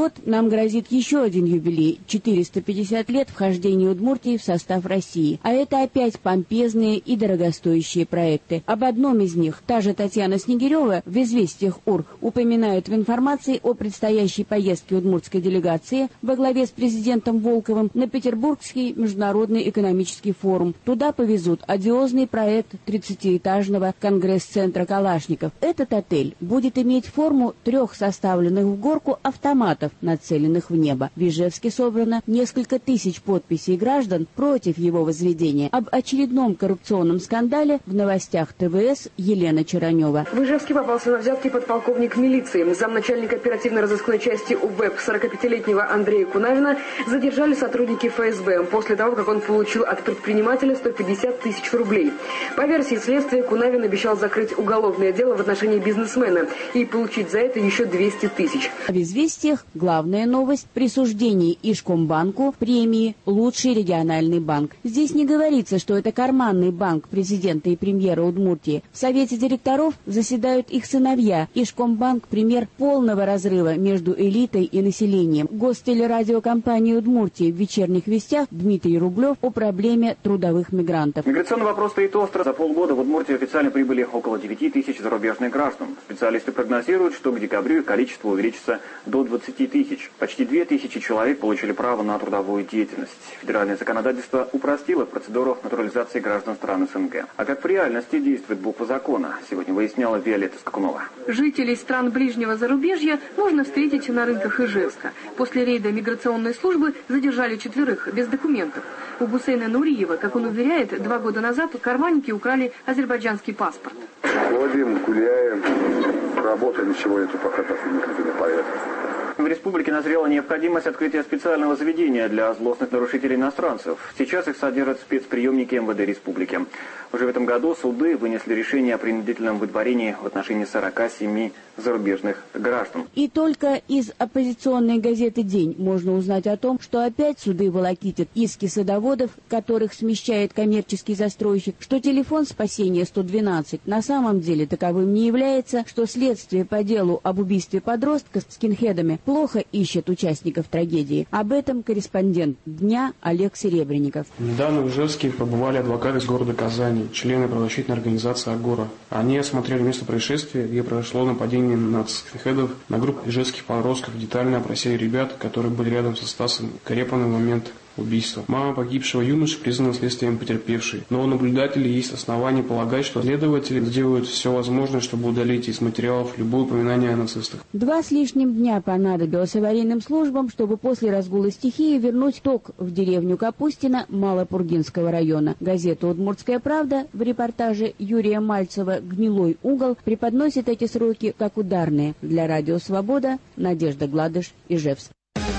год нам грозит еще один юбилей – 450 лет вхождения Удмуртии в состав России. А это опять помпезные и дорогостоящие проекты. Об одном из них та же Татьяна Снегирева в «Известиях УР» упоминает в информации о предстоящей поездке удмуртской делегации во главе с президентом Волковым на Петербургский международный экономический форум. Туда повезут одиозный проект 30-этажного конгресс-центра «Калашников». Этот отель будет иметь форму 3 составленных в горку автоматов, нацеленных в небо. В Ижевске собрано несколько тысяч подписей граждан против его возведения. Об очередном коррупционном скандале в новостях ТВС Елена Чаранева. В Ижевске попался на взятки подполковник милиции. Замначальника оперативно-розыскной части УБЭП 45-летнего Андрея Кунавина задержали сотрудники ФСБ после того, как он получил от предпринимателя 150 тысяч рублей. По версии следствия, Кунавин обещал закрыть уголовное дело в отношении бизнесмена и получить за это еще 200 тысяч. В «Известиях» главная новость – присуждение Ижкомбанку премии «Лучший региональный банк». Здесь не говорится, что это карманный банк президента и премьера Удмуртии. В Совете директоров заседают их сыновья. Ижкомбанк – пример полного разрыва между элитой и населением. Гостелерадиокомпании Удмуртии в «Вечерних вестях» Дмитрий Рублев о проблеме трудовых мигрантов. Миграционный вопрос стоит остро. За полгода в Удмуртию официально прибыли около 9 тысяч зарубежных граждан. Специалисты прогнозируют, что к декабрю их количество увеличится до 20 тысяч. Почти 2 тысячи человек получили право на трудовую деятельность. Федеральное законодательство упростило процедуру натурализации граждан стран СНГ. А как в реальности действует буква закона, сегодня выясняла Виолетта Скакунова. Жителей стран ближнего зарубежья можно встретить на рынках Ижевска. После рейда миграционной службы задержали 4 без документов. У Гусейна Нуриева, как он уверяет, 2 года назад карманники украли азербайджанский паспорт. Ходим, гуляем, работы ничего нету, пока так никак не поедем. В республике назрела необходимость открытия специального заведения для злостных нарушителей-иностранцев. Сейчас их содержат спецприемники МВД республики. Уже в этом году суды вынесли решение о принудительном выдворении в отношении 47 зарубежных граждан. И только из оппозиционной газеты «День» можно узнать о том, что опять суды волокитят иски садоводов, которых смещает коммерческий застройщик, что телефон спасения 112 на самом деле таковым не является, что следствие по делу об убийстве подростка с скинхедами плохо ищет участников трагедии. Об этом корреспондент «Дня» Олег Серебренников. Недавно в Ижевске побывали адвокаты из города Казани, члены правозащитной организации «Агора». Они осмотрели место происшествия, где произошло нападение на скинхедов, на группу ижевских подростков, детально опросили ребят, которые были рядом со Стасом Карепаном в момент убийства. Мама погибшего юноши признана следствием потерпевшей, но у наблюдателей есть основания полагать, что следователи сделают все возможное, чтобы удалить из материалов любое упоминание о нацистах. 2 с лишним дня понадобилось аварийным службам, чтобы после разгула стихии вернуть ток в деревню Капустино Малопургинского района. Газета «Удмуртская правда» в репортаже Юрия Мальцева «Гнилой угол» преподносит эти сроки как ударные. Для радио «Свобода» Надежда Гладыш, Ижевск.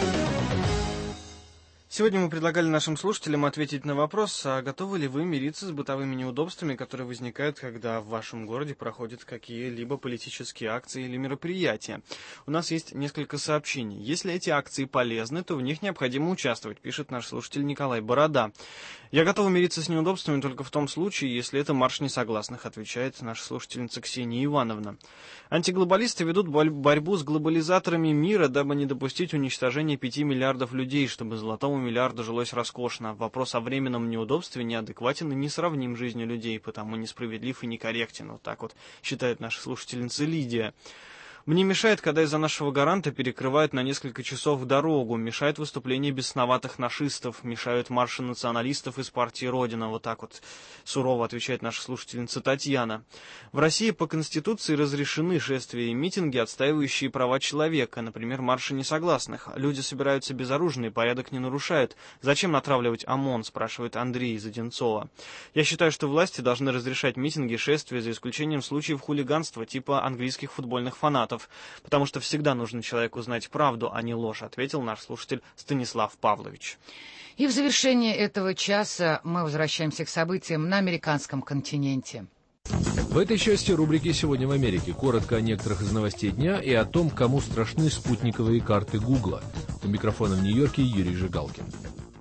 Сегодня мы предлагали нашим слушателям ответить на вопрос, а готовы ли вы мириться с бытовыми неудобствами, которые возникают, когда в вашем городе проходят какие-либо политические акции или мероприятия. У нас есть несколько сообщений. Если эти акции полезны, то в них необходимо участвовать, пишет наш слушатель Николай Борода. Я готова мириться с неудобствами только в том случае, если это марш несогласных, отвечает наша слушательница Ксения Ивановна. Антиглобалисты ведут борьбу с глобализаторами мира, дабы не допустить уничтожения 5 миллиардов людей, чтобы золотому миллиарду жилось роскошно. Вопрос о временном неудобстве неадекватен и несравним с жизнью людей, потому несправедлив и некорректен. Вот так вот считает наша слушательница Лидия. Мне мешает, когда из-за нашего гаранта перекрывают на несколько часов дорогу, мешает выступление бесноватых нашистов, мешают марши националистов из партии «Родина». Вот так вот сурово отвечает наша слушательница Татьяна. В России по Конституции разрешены шествия и митинги, отстаивающие права человека, например, марши несогласных. Люди собираются безоружные, порядок не нарушают. Зачем натравливать ОМОН, спрашивает Андрей из Одинцова. Я считаю, что власти должны разрешать митинги и шествия, за исключением случаев хулиганства, типа английских футбольных фанатов. Потому что всегда нужно человеку знать правду, а не ложь, ответил наш слушатель Станислав Павлович. И в завершение этого часа мы возвращаемся к событиям на американском континенте. В этой части рубрики «Сегодня в Америке» коротко о некоторых из новостей дня и о том, кому страшны спутниковые карты Гугла. У микрофона в Нью-Йорке Юрий Жигалкин.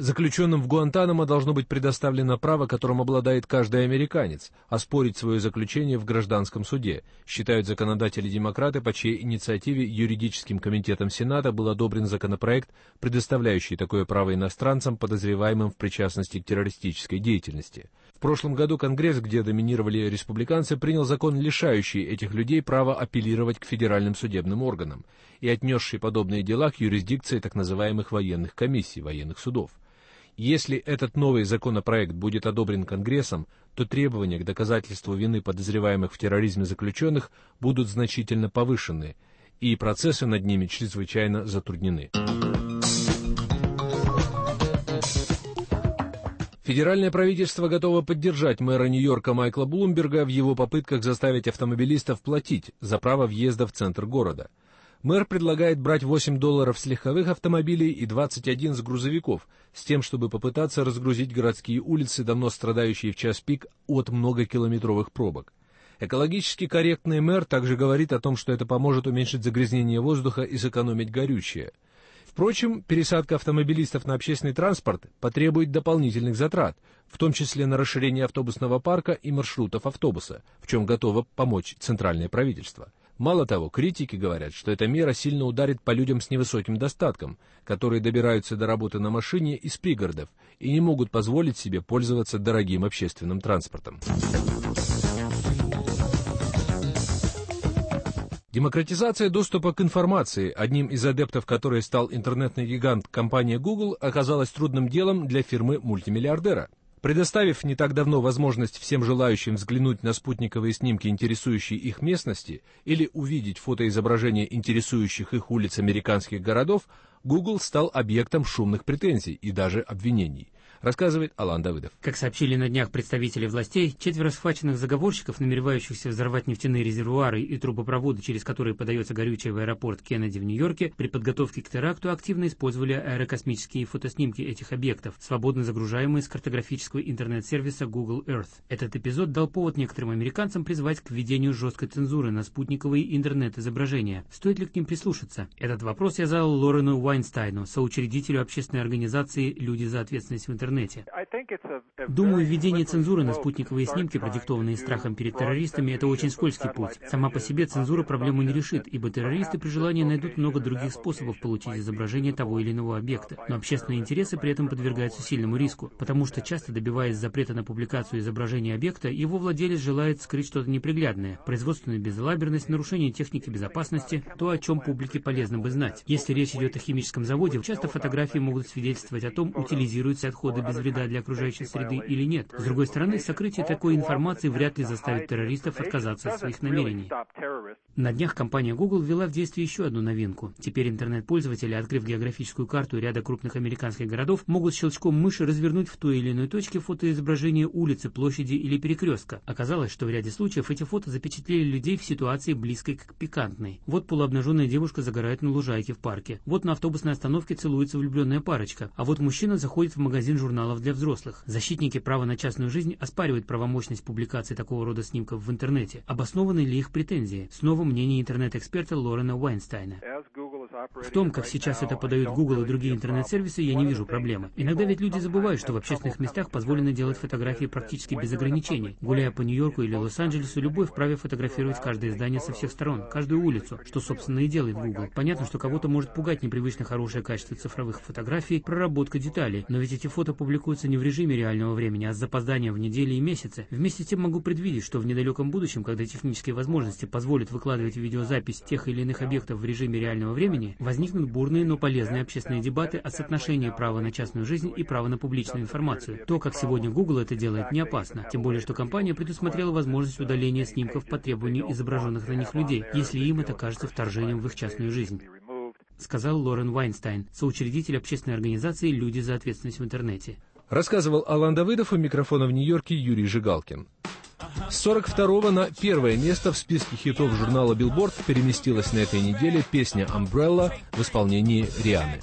Заключенным в Гуантанамо должно быть предоставлено право, которым обладает каждый американец, оспорить свое заключение в гражданском суде, считают законодатели-демократы, по чьей инициативе юридическим комитетом Сената был одобрен законопроект, предоставляющий такое право иностранцам, подозреваемым в причастности к террористической деятельности. В прошлом году Конгресс, где доминировали республиканцы, принял закон, лишающий этих людей права апеллировать к федеральным судебным органам и отнесший подобные дела к юрисдикции так называемых военных комиссий, военных судов. Если этот новый законопроект будет одобрен Конгрессом, то требования к доказательству вины подозреваемых в терроризме заключенных будут значительно повышены, и процессы над ними чрезвычайно затруднены. Федеральное правительство готово поддержать мэра Нью-Йорка Майкла Блумберга в его попытках заставить автомобилистов платить за право въезда в центр города. Мэр предлагает брать $8 с легковых автомобилей и 21 с грузовиков, с тем, чтобы попытаться разгрузить городские улицы, давно страдающие в час пик от многокилометровых пробок. Экологически корректный мэр также говорит о том, что это поможет уменьшить загрязнение воздуха и сэкономить горючее. Впрочем, пересадка автомобилистов на общественный транспорт потребует дополнительных затрат, в том числе на расширение автобусного парка и маршрутов автобуса, в чем готово помочь центральное правительство. Мало того, критики говорят, что эта мера сильно ударит по людям с невысоким достатком, которые добираются до работы на машине из пригородов и не могут позволить себе пользоваться дорогим общественным транспортом. Демократизация доступа к информации, одним из адептов которой стал интернетный гигант компания Google, оказалась трудным делом для фирмы-мультимиллиардера. Предоставив не так давно возможность всем желающим взглянуть на спутниковые снимки, интересующие их местности, или увидеть фотоизображения интересующих их улиц американских городов, Google стал объектом шумных претензий и даже обвинений, рассказывает Алан Давыдов. Как сообщили на днях представители властей, 4 схваченных заговорщиков, намеревающихся взорвать нефтяные резервуары и трубопроводы, через которые подается горючее в аэропорт Кеннеди в Нью-Йорке, при подготовке к теракту активно использовали аэрокосмические фотоснимки этих объектов, свободно загружаемые с картографического интернет-сервиса Google Earth. Этот эпизод дал повод некоторым американцам призвать к введению жесткой цензуры на спутниковые интернет-изображения. Стоит ли к ним прислушаться? Этот вопрос я задал Лорену Уайнстайну, соучредителю общественной организации «Люди за ответственность в интернете». Думаю, введение цензуры на спутниковые снимки, продиктованные страхом перед террористами, это очень скользкий путь. Сама по себе цензура проблему не решит, ибо террористы при желании найдут много других способов получить изображение того или иного объекта. Но общественные интересы при этом подвергаются сильному риску, потому что часто, добиваясь запрета на публикацию изображения объекта, его владелец желает скрыть что-то неприглядное, производственную безалаберность, нарушение техники безопасности, то, о чем публике полезно бы знать. Если речь идет о химическом заводе, часто фотографии могут свидетельствовать о том, утилизируются отходы без вреда для окружающей среды или нет. С другой стороны, сокрытие такой информации вряд ли заставит террористов отказаться от своих намерений. На днях компания Google ввела в действие еще одну новинку. Теперь интернет-пользователи, открыв географическую карту ряда крупных американских городов, могут щелчком мыши развернуть в той или иной точке фотоизображение улицы, площади или перекрестка. Оказалось, что в ряде случаев эти фото запечатлели людей в ситуации близкой к пикантной. Вот полуобнаженная девушка загорает на лужайке в парке. Вот на автобусной остановке целуется влюбленная парочка. А вот мужчина заходит в магазин журналов для взрослых. Защитники права на частную жизнь оспаривают правомощность публикации такого рода снимков в интернете. Обоснованы ли их претензии? Снова мнение интернет-эксперта Лорена Уайнстайна. В том, как сейчас это подают Google и другие интернет-сервисы, я не вижу проблемы. Иногда ведь люди забывают, что в общественных местах позволено делать фотографии практически без ограничений. Гуляя по Нью-Йорку или Лос-Анджелесу, любой вправе фотографировать каждое здание со всех сторон, каждую улицу, что, собственно, и делает Google. Понятно, что кого-то может пугать непривычно хорошее качество цифровых фотографий, проработка деталей, но ведь эти фото публикуются не в режиме реального времени, а с запозданием в недели и месяцы. Вместе с тем могу предвидеть, что в недалеком будущем, когда технические возможности позволят выкладывать видеозапись тех или иных объектов в режиме реального времени, возникнут бурные, но полезные общественные дебаты о соотношении права на частную жизнь и права на публичную информацию. То, как сегодня Google это делает, не опасно. Тем более, что компания предусмотрела возможность удаления снимков по требованию изображенных на них людей, если им это кажется вторжением в их частную жизнь, сказал Лорен Уайнстайн, соучредитель общественной организации «Люди за ответственность в интернете». Рассказывал Алан Давыдов, у микрофона в Нью-Йорке Юрий Жигалкин. С 42-го на первое место в списке хитов журнала Billboard переместилась на этой неделе песня «Umbrella» в исполнении Рианы.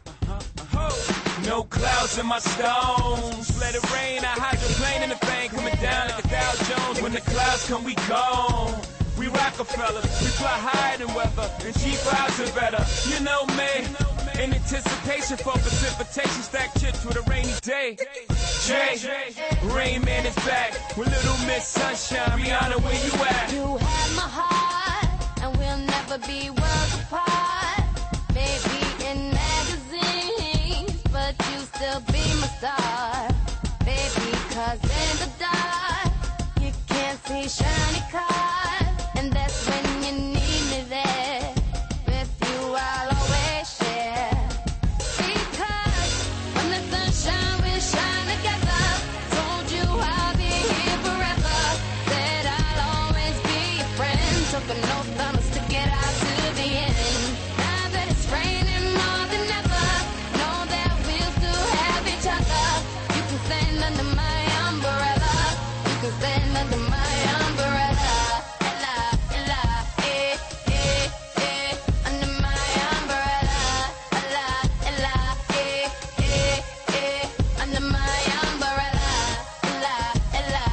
No clouds in my stones. Let it rain. I hydroplane in the thing coming down like a Dow Jones. When the clouds come, we gone. We Rockefellers. We fly higher than weather, and cheap vibes are better. You know me. In anticipation for precipitation, stack chips with a rainy day. Jay, Rain Man is back with Little Miss Sunshine. Rihanna, where you at? You have my heart, and we'll never be worlds apart. Maybe in magazines, but you still be my star. Baby, 'cause in the dark, you can't see shiny cars. And that's when you need me there. With you, I'll always share. Because when the sunshine will shine together, told you I'll be here forever. Said I'll always be your friend. Took an oath on us to get out to the end. Now that it's raining more than ever, know that we'll still have each other. You can stand under my umbrella. You can stand under my umbrella. Ella, Ella, under my umbrella. Ella, Ella, under my umbrella. Ella, Ella,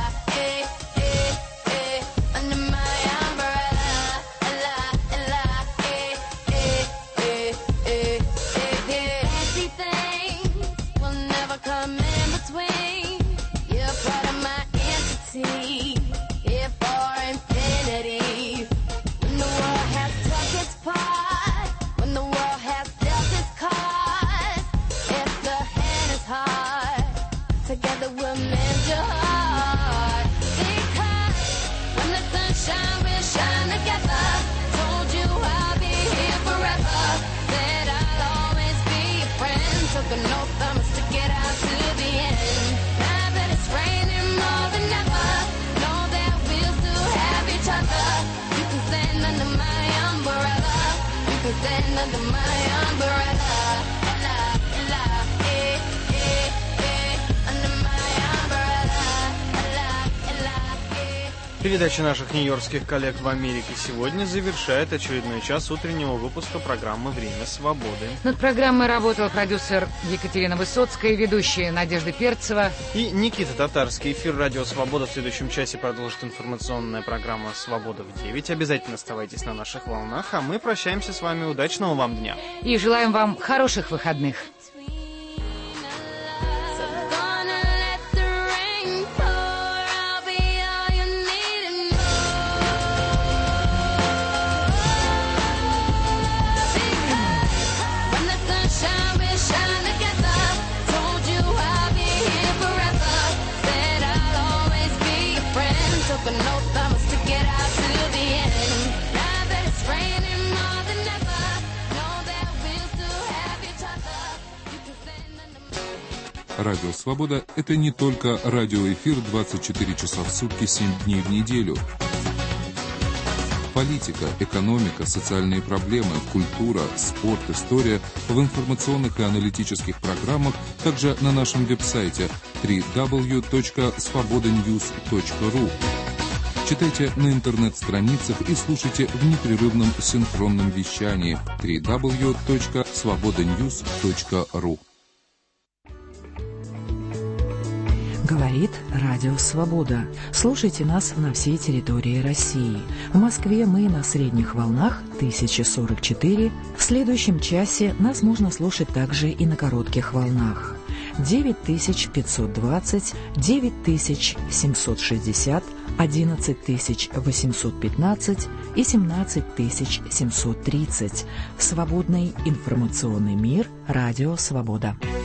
under my umbrella. Ella, Ella, fancy things will never come in between. You're part of my entity, here for infinity. When the world has took its part, when the world has dealt its cards, if the hand is hard, together we'll mend your heart. Because when the sunshine will shine together, told you I'll be here forever. Said I'll always be your friend. Took an oath on us to get out to the end. Now that it's raining more than ever, know that we'll still have each other. You can stand under my umbrella. You can stand under my umbrella. Ella, Ella, under my umbrella. Ella, Ella, Передача наших нью-йоркских коллег в Америке сегодня завершает очередной час утреннего выпуска программы «Время свободы». Над программой работал продюсер Екатерина Высоцкая, ведущая Надежда Перцева и Никита Татарский. Эфир «Радио Свобода» в следующем часе продолжит информационная программа «Свобода в 9». Обязательно оставайтесь на наших волнах, а мы прощаемся с вами. Удачного вам дня. И желаем вам хороших выходных. Took an oath on us to get out to the end. Now that it's raining more than ever, know that we'll still have each other. You can stand under my... Радио «Свобода» — это не только радиоэфир 24 часа в сутки, 7 дней в неделю. Политика, экономика, социальные проблемы, культура, спорт, история в информационных и аналитических программах, также на нашем веб-сайте www.svobodanews.ru. Читайте на интернет-страницах и слушайте в непрерывном синхронном вещании www.svobodanews.ru. Говорит Радио Свобода. Слушайте нас на всей территории России. В Москве мы на средних волнах 1044. В следующем часе нас можно слушать также и на коротких волнах. 9520, 9760, 11815 и 17730. Свободный информационный мир. Радио Свобода.